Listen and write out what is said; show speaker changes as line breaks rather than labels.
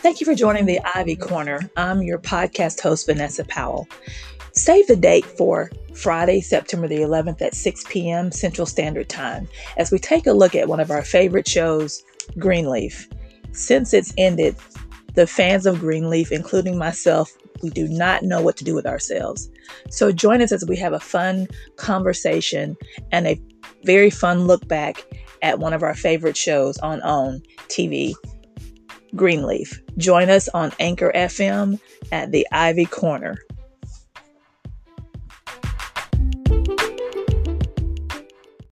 Thank you for joining the Ivy Corner. I'm your podcast host, Vanessa Powell. Save the date for Friday, September the 11th at 6 p.m. Central Standard Time as we take a look at one of our favorite shows, Greenleaf. Since it's ended, the fans of Greenleaf, including myself, we do not know what to do with ourselves. So join us as we have a fun conversation and a very fun look back at one of our favorite shows on OWN TV, Greenleaf. Join us on Anchor FM at the Ivy Corner.